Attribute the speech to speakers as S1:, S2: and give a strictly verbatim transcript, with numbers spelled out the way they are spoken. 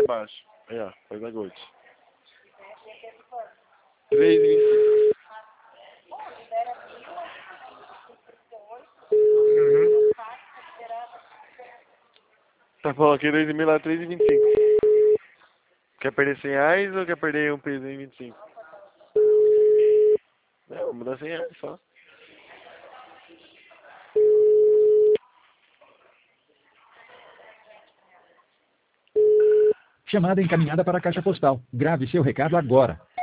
S1: embaixo. Aí, ó, faz a Gold. três e vinte e cinco. Uhum. Tá falando aqui dois e meio lá, três e vinte e cinco. Quer perder cem reais ou quer perder um peso em vinte e cinco? Não, vou mudar cem reais só.
S2: Chamada encaminhada para a caixa postal. Grave seu recado agora.